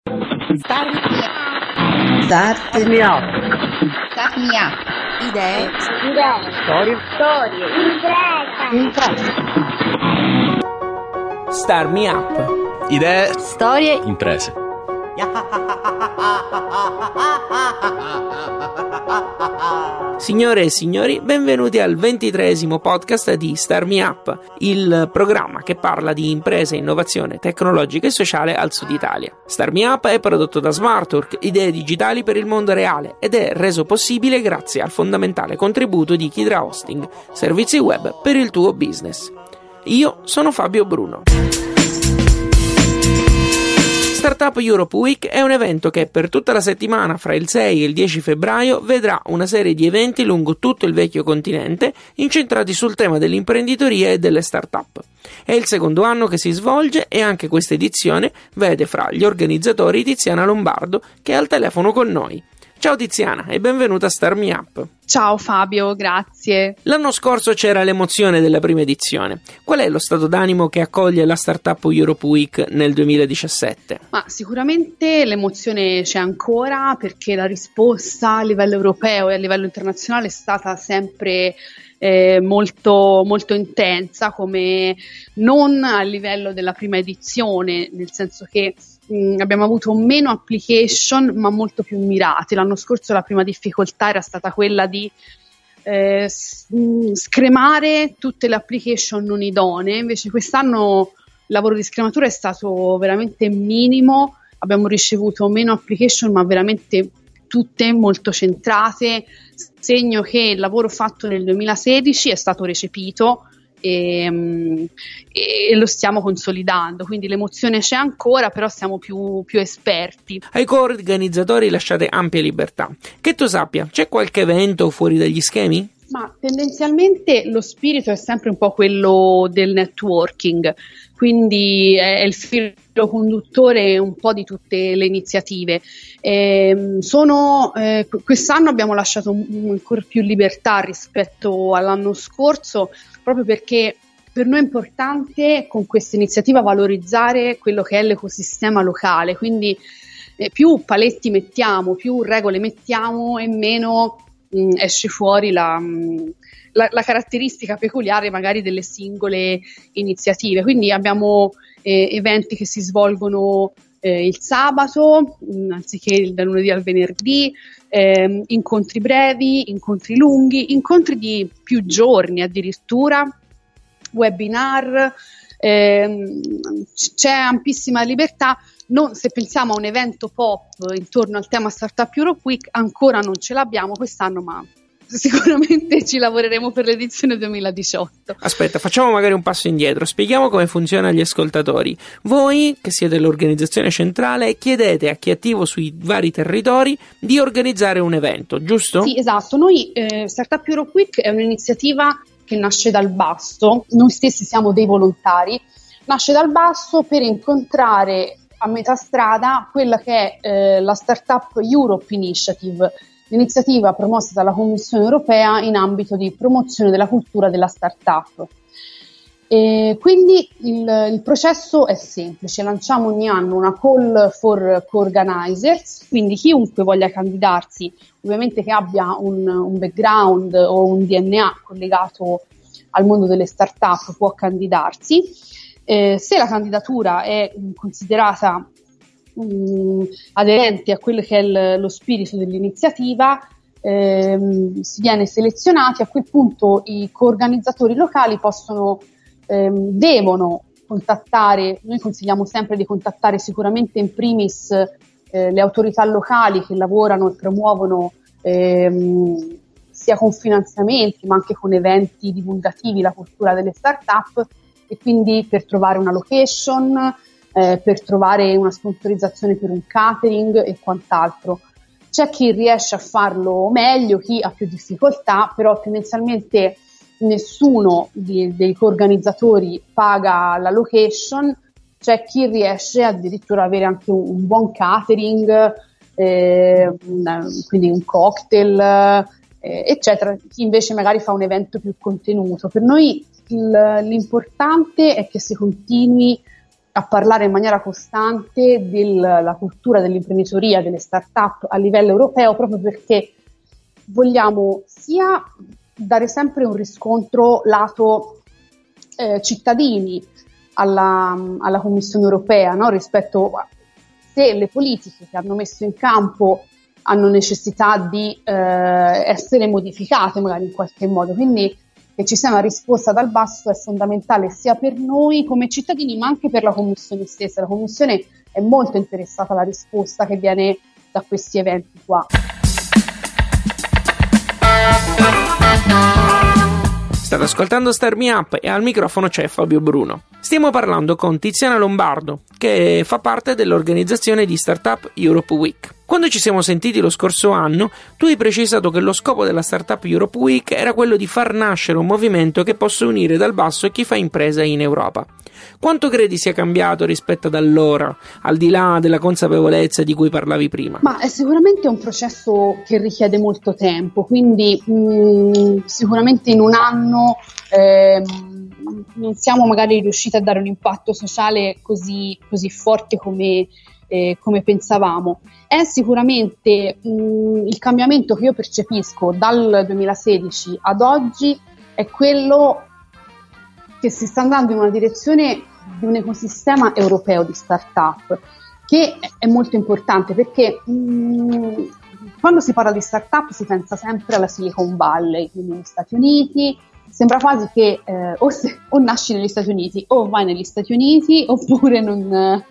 Start me up. Idee. Storie. Imprese. Start me up. Idee. Storie. Imprese. Signore e signori, benvenuti al 23esimo podcast di Start Me Up, il programma che parla di imprese, innovazione tecnologica e sociale al Sud Italia. Start Me Up è prodotto da Smartwork, idee digitali per il mondo reale, ed è reso possibile grazie al fondamentale contributo di Kidra Hosting, servizi web per il tuo business. Io sono Fabio Bruno. Startup Europe Week è un evento che per tutta la settimana fra il 6 e il 10 febbraio vedrà una serie di eventi lungo tutto il vecchio continente incentrati sul tema dell'imprenditoria e delle startup. È il secondo anno che si svolge e anche questa edizione vede fra gli organizzatori Tiziana Lombardo, che è al telefono con noi. Ciao Tiziana e benvenuta a Start Me Up. Ciao Fabio, grazie. L'anno scorso c'era l'emozione della prima edizione. Qual è lo stato d'animo che accoglie la Startup Europe Week nel 2017? Ma sicuramente l'emozione c'è ancora, perché la risposta a livello europeo e a livello internazionale è stata sempre molto, molto intensa, come non a livello della prima edizione, nel senso che abbiamo avuto meno application ma molto più mirate. L'anno scorso la prima difficoltà era stata quella di scremare tutte le application non idonee, invece quest'anno il lavoro di scrematura è stato veramente minimo, abbiamo ricevuto meno application ma veramente tutte molto centrate, segno che il lavoro fatto nel 2016 è stato recepito e lo stiamo consolidando, quindi l'emozione c'è ancora, però siamo più esperti. Ai co-organizzatori lasciate ampia libertà. Che tu sappia, c'è qualche evento fuori dagli schemi? Ma tendenzialmente lo spirito è sempre un po' quello del networking, quindi è il filo conduttore un po' di tutte le iniziative. Quest'anno abbiamo lasciato ancora più libertà rispetto all'anno scorso, proprio perché per noi è importante con questa iniziativa valorizzare quello che è l'ecosistema locale, quindi più paletti mettiamo, più regole mettiamo e meno esce fuori la caratteristica peculiare magari delle singole iniziative. Quindi abbiamo eventi che si svolgono il sabato anziché dal lunedì al venerdì, incontri brevi, incontri lunghi, incontri di più giorni addirittura, webinar, c'è ampissima libertà. Se pensiamo a un evento pop intorno al tema Startup Europe Week, ancora non ce l'abbiamo quest'anno, ma sicuramente ci lavoreremo per l'edizione 2018. Aspetta, facciamo magari un passo indietro, spieghiamo come funziona agli ascoltatori. Voi, che siete l'organizzazione centrale, chiedete a chi è attivo sui vari territori di organizzare un evento, giusto? Sì, esatto. Noi Startup Europe Week è un'iniziativa che nasce dal basso, noi stessi siamo dei volontari, nasce dal basso per incontrare a metà strada quella che è la Startup Europe Initiative, l'iniziativa promossa dalla Commissione Europea in ambito di promozione della cultura della startup. Quindi il processo è semplice, lanciamo ogni anno una call for co-organizers, quindi chiunque voglia candidarsi, ovviamente che abbia un background o un DNA collegato al mondo delle startup, può candidarsi. Se la candidatura è considerata aderente a quello che è lo spirito dell'iniziativa, si viene selezionati. A quel punto i coorganizzatori locali devono contattare, noi consigliamo sempre di contattare sicuramente in primis le autorità locali che lavorano e promuovono sia con finanziamenti ma anche con eventi divulgativi la cultura delle start-up, e quindi per trovare una location, per trovare una sponsorizzazione per un catering e quant'altro. C'è chi riesce a farlo meglio, chi ha più difficoltà, però tendenzialmente nessuno dei coorganizzatori paga la location. C'è chi riesce addirittura ad avere anche un buon catering, quindi un cocktail, eccetera. Chi invece magari fa un evento più contenuto. Per noi l'importante è che si continui a parlare in maniera costante della cultura dell'imprenditoria, delle start-up a livello europeo, proprio perché vogliamo sia dare sempre un riscontro lato cittadini alla Commissione europea, no? Rispetto a se le politiche che hanno messo in campo hanno necessità di essere modificate magari in qualche modo, quindi che ci sia una risposta dal basso è fondamentale sia per noi come cittadini ma anche per la Commissione stessa. La Commissione è molto interessata alla risposta che viene da questi eventi qua. State ascoltando Start Me Up e al microfono c'è Fabio Bruno. Stiamo parlando con Tiziana Lombardo, che fa parte dell'organizzazione di Startup Europe Week. Quando ci siamo sentiti lo scorso anno, tu hai precisato che lo scopo della Startup Europe Week era quello di far nascere un movimento che possa unire dal basso chi fa impresa in Europa. Quanto credi sia cambiato rispetto ad allora, al di là della consapevolezza di cui parlavi prima? Ma è sicuramente un processo che richiede molto tempo, quindi sicuramente in un anno non siamo magari riusciti a dare un impatto sociale così forte come pensavamo. È sicuramente il cambiamento che io percepisco dal 2016 ad oggi è quello che si sta andando in una direzione di un ecosistema europeo di start-up, che è molto importante perché quando si parla di start-up si pensa sempre alla Silicon Valley, quindi negli Stati Uniti. Sembra quasi che o nasci negli Stati Uniti o vai negli Stati Uniti oppure non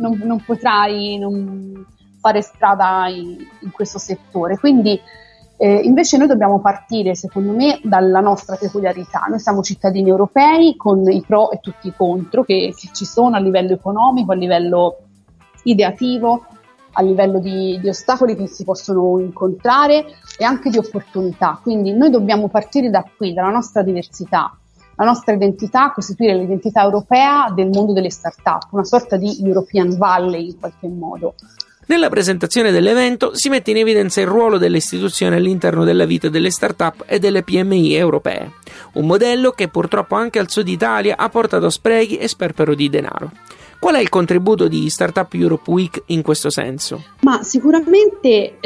potrai fare strada in questo settore. Quindi invece noi dobbiamo partire, secondo me, dalla nostra peculiarità. Noi siamo cittadini europei con i pro e tutti i contro che ci sono a livello economico, a livello ideativo, a livello di ostacoli che si possono incontrare e anche di opportunità. Quindi noi dobbiamo partire da qui, dalla nostra diversità, la nostra identità, costituire l'identità europea del mondo delle start-up, una sorta di European Valley in qualche modo. Nella presentazione dell'evento si mette in evidenza il ruolo delle istituzioni all'interno della vita delle start-up e delle PMI europee, un modello che purtroppo anche al sud Italia ha portato sprechi e sperpero di denaro. Qual è il contributo di Startup Europe Week in questo senso? Ma sicuramente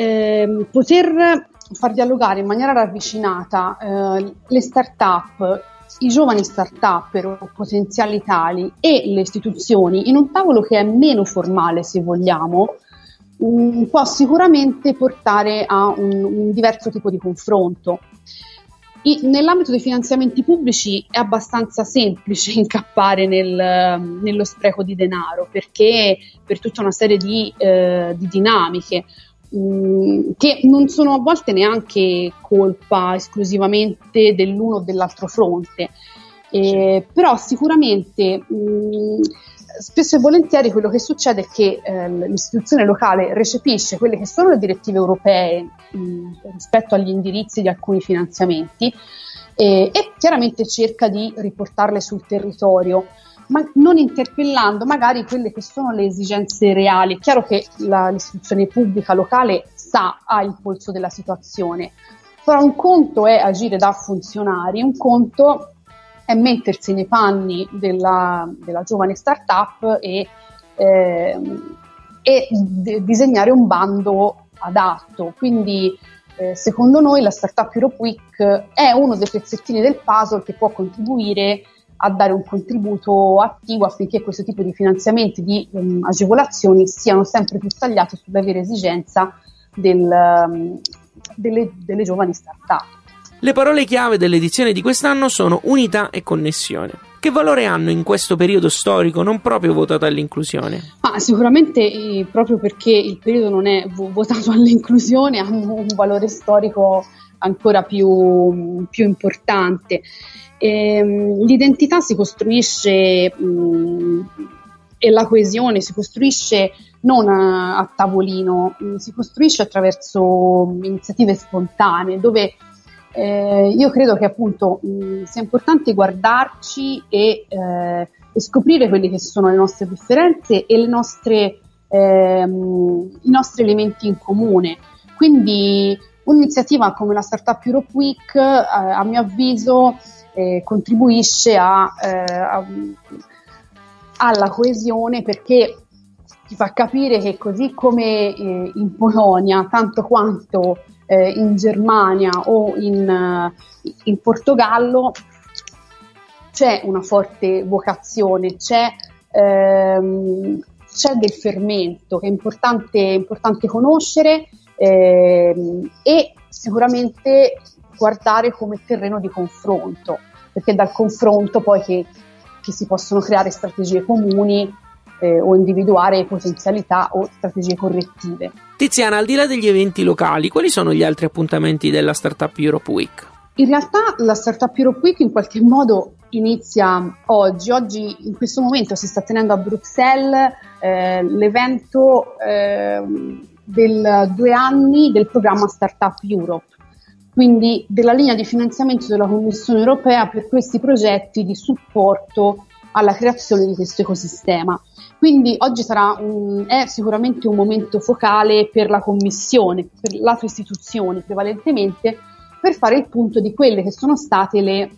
poter far dialogare in maniera ravvicinata le start-up, i giovani start-upper o potenziali tali e le istituzioni in un tavolo che è meno formale, se vogliamo, può sicuramente portare a un diverso tipo di confronto. Nell'ambito dei finanziamenti pubblici è abbastanza semplice incappare nello spreco di denaro, perché per tutta una serie di dinamiche che non sono a volte neanche colpa esclusivamente dell'uno o dell'altro fronte, però sicuramente spesso e volentieri quello che succede è che l'istituzione locale recepisce quelle che sono le direttive europee rispetto agli indirizzi di alcuni finanziamenti e chiaramente cerca di riportarle sul territorio, ma non interpellando magari quelle che sono le esigenze reali. È chiaro che l'istituzione pubblica locale ha il polso della situazione, però un conto è agire da funzionari, un conto è mettersi nei panni della giovane startup e disegnare un bando adatto. Quindi secondo noi la Startup Europe Week è uno dei pezzettini del puzzle che può contribuire a dare un contributo attivo affinché questo tipo di finanziamenti, di agevolazioni siano sempre più tagliati sulla vera esigenza delle giovani startup. Le parole chiave dell'edizione di quest'anno sono unità e connessione. Che valore hanno in questo periodo storico non proprio votato all'inclusione? Sicuramente proprio perché il periodo non è votato all'inclusione hanno un valore storico ancora più importante. L'identità si costruisce e la coesione si costruisce non a tavolino, si costruisce attraverso iniziative spontanee dove io credo che appunto sia importante guardarci e scoprire quelle che sono le nostre differenze e i nostri elementi in comune. Quindi un'iniziativa come la Startup Europe Week a mio avviso contribuisce a alla coesione, perché ti fa capire che così come in Polonia, tanto quanto in Germania o in Portogallo, c'è una forte vocazione, c'è del fermento che è importante conoscere e sicuramente guardare come terreno di confronto, perché dal confronto poi che si possono creare strategie comuni o individuare potenzialità o strategie correttive. Tiziana, al di là degli eventi locali, quali sono gli altri appuntamenti della Startup Europe Week? In realtà la Startup Europe Week in qualche modo inizia oggi. Oggi in questo momento si sta tenendo a Bruxelles l'evento del 2 anni del programma Startup Europe, quindi della linea di finanziamento della Commissione europea per questi progetti di supporto alla creazione di questo ecosistema. Quindi oggi è sicuramente un momento focale per la Commissione, per le altre istituzioni prevalentemente, per fare il punto di quelle che sono state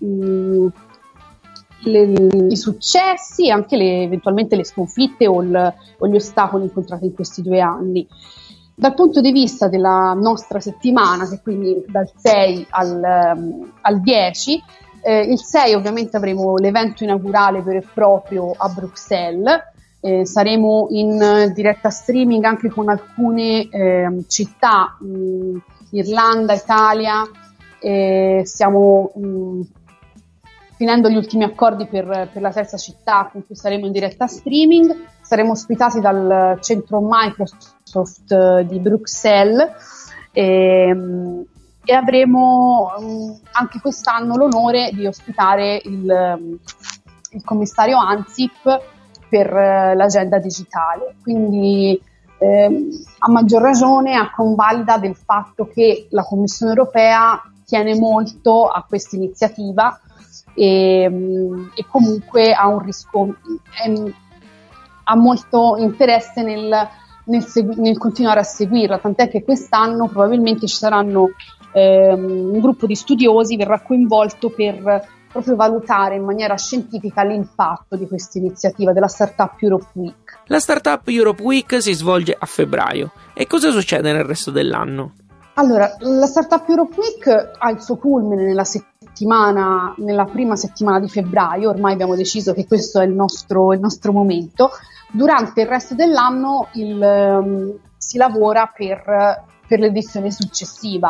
i successi e anche eventualmente le sconfitte o gli ostacoli incontrati in questi 2 anni. Dal punto di vista della nostra settimana, che quindi dal 6 al 10, il 6 ovviamente avremo l'evento inaugurale vero e proprio a Bruxelles, saremo in diretta streaming anche con alcune città, Irlanda, Italia, stiamo finendo gli ultimi accordi per la terza città con cui saremo in diretta streaming. Saremo ospitati dal centro Microsoft di Bruxelles e avremo anche quest'anno l'onore di ospitare il commissario ANSIP per l'agenda digitale. Quindi a maggior ragione a convalida del fatto che la Commissione europea tiene molto a questa iniziativa e comunque ha molto interesse nel continuare a seguirla, tant'è che quest'anno probabilmente ci saranno un gruppo di studiosi verrà coinvolto per proprio valutare in maniera scientifica l'impatto di questa iniziativa della Startup Europe Week. La Startup Europe Week si svolge a febbraio. E cosa succede nel resto dell'anno? Allora, la Startup Europe Week ha il suo culmine nella prima settimana di febbraio. Ormai abbiamo deciso che questo è il nostro momento. Durante il resto dell'anno si lavora per l'edizione successiva.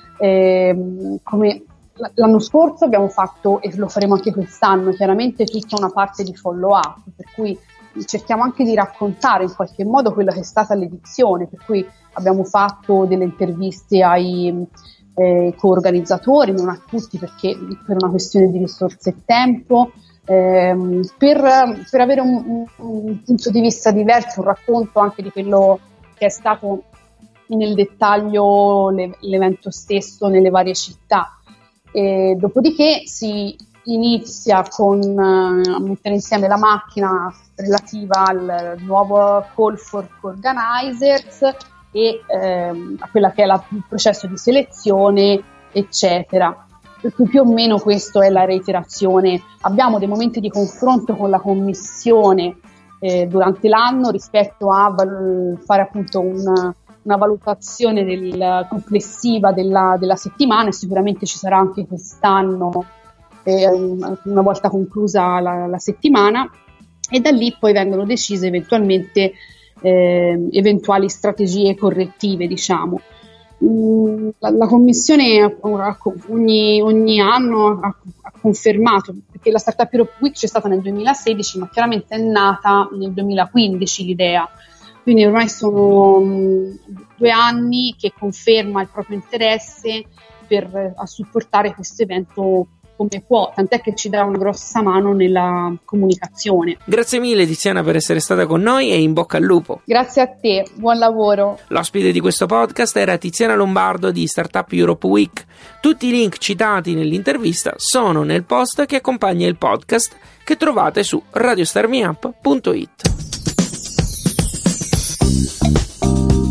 Come l'anno scorso abbiamo fatto, e lo faremo anche quest'anno, chiaramente tutta una parte di follow up, per cui cerchiamo anche di raccontare in qualche modo quella che è stata l'edizione, per cui abbiamo fatto delle interviste ai co-organizzatori, non a tutti perché per una questione di risorse e tempo, per avere un punto di vista diverso, un racconto anche di quello che è stato nel dettaglio l'evento stesso nelle varie città. Dopodiché si inizia a mettere insieme la macchina relativa al nuovo Call for Organizers e a quella che è il processo di selezione, eccetera. Per cui più o meno questa è la reiterazione. Abbiamo dei momenti di confronto con la Commissione durante l'anno rispetto a fare appunto una valutazione complessiva della settimana, e sicuramente ci sarà anche quest'anno una volta conclusa la settimana, e da lì poi vengono decise eventualmente eventuali strategie correttive, diciamo. La Commissione ogni anno ha confermato, perché la Startup Europe Week c'è stata nel 2016, ma chiaramente è nata nel 2015 l'idea. Quindi ormai sono 2 anni che conferma il proprio interesse a supportare questo evento come può, tant'è che ci dà una grossa mano nella comunicazione. Grazie mille Tiziana per essere stata con noi e in bocca al lupo. Grazie a te, buon lavoro. L'ospite di questo podcast era Tiziana Lombardo di Startup Europe Week. Tutti i link citati nell'intervista sono nel post che accompagna il podcast, che trovate su radiostarmiup.it.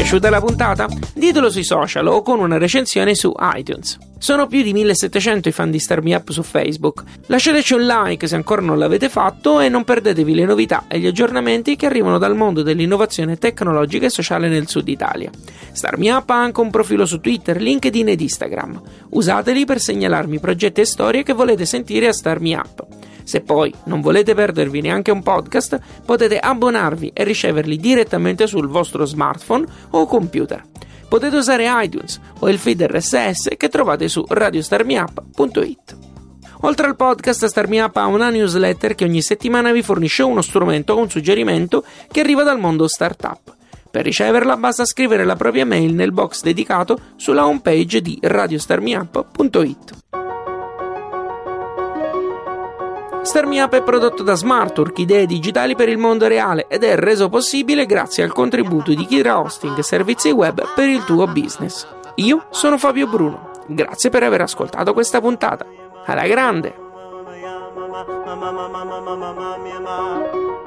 piaciuta la puntata? Ditelo sui social o con una recensione su iTunes. Sono più di 1700 i fan di Start Me Up su Facebook. Lasciateci un like se ancora non l'avete fatto e non perdetevi le novità e gli aggiornamenti che arrivano dal mondo dell'innovazione tecnologica e sociale nel sud Italia. Start Me Up ha anche un profilo su Twitter, LinkedIn ed Instagram. Usateli per segnalarmi progetti e storie che volete sentire a Start Me Up. Se poi non volete perdervi neanche un podcast, potete abbonarvi e riceverli direttamente sul vostro smartphone o computer. Potete usare iTunes o il feed RSS che trovate su radiostarmeup.it. Oltre al podcast, Start Me Up ha una newsletter che ogni settimana vi fornisce uno strumento o un suggerimento che arriva dal mondo startup. Per riceverla basta scrivere la propria mail nel box dedicato sulla homepage di radiostarmeup.it. Start Me Up è prodotto da Smartwork, idee digitali per il mondo reale, ed è reso possibile grazie al contributo di Kidra Hosting e servizi web per il tuo business. Io sono Fabio Bruno, grazie per aver ascoltato questa puntata. Alla grande!